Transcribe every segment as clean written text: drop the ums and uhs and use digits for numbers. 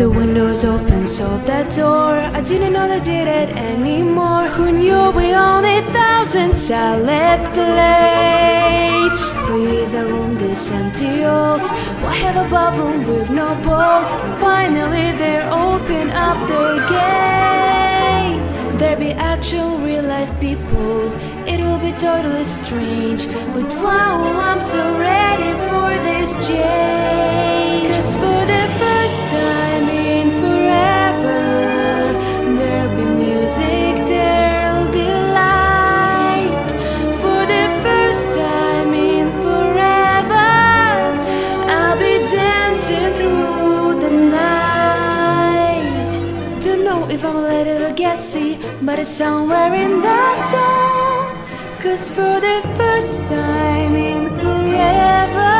The windows open, so that door, I didn't know they did it anymore. Who knew we only 1,000 salad plates? For years I roamed these empty halls. Why have a bathroom with no bolts? Finally they open up the gates. There be actual real life people. It will be totally strange, but wow, I'm so ready for this change. 'Cause for the first time in forever, there'll be music, there'll be light. For the first time in forever, I'll be dancing through the night. Don't know if I'm a little guessy, but it's somewhere in that song. 'Cause for the first time in forever,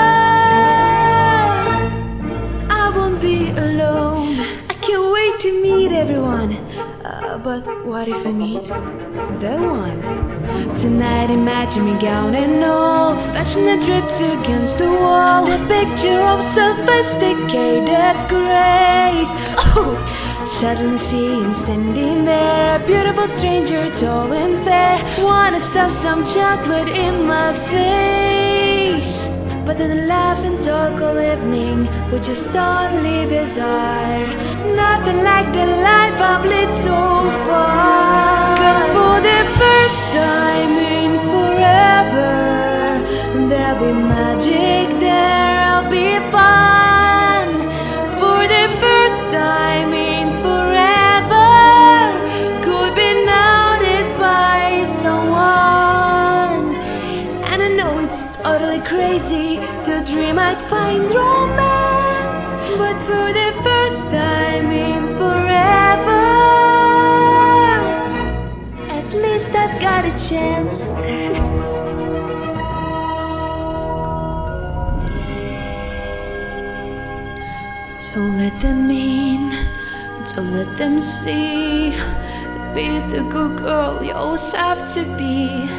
I won't be alone. I can't wait to meet everyone. But what if I meet the one? Tonight imagine me gown and all, fetching the drips against the wall. A picture of sophisticated grace. Oh, suddenly see him standing there, a beautiful stranger, tall and fair. Wanna stuff some chocolate in my face, but then laugh and talk all evening, which is totally bizarre. Nothing like the life I've led so far. 'Cause for the first time in forever, there'll be magic, there'll be fun. For the first time in forever, could be noticed by someone. And I know it's totally crazy to dream I'd find romance, but for the first time in forever, at least I've got a chance. Don't let them in, don't let them see. Be the good girl you always have to be.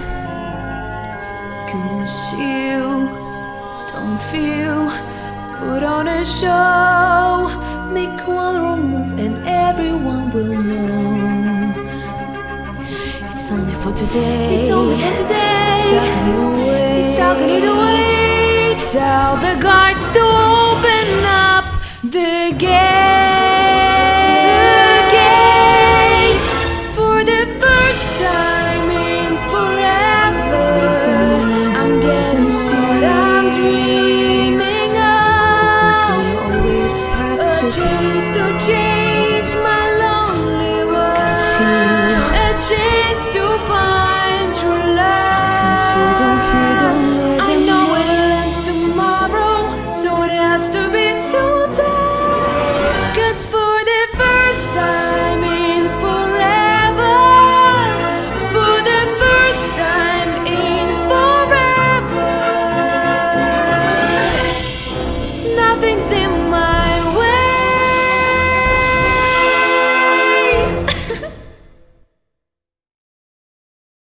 'Cause you don't feel, put on a show, make one wrong move and everyone will know. It's only for today, it's only for today. It's how can you wait, it's how can you wait. Tell the guards to open up the gates. For the first time in forever, I'm getting what I'm dreaming of. You always have to chance to change my lonely world, a chance to find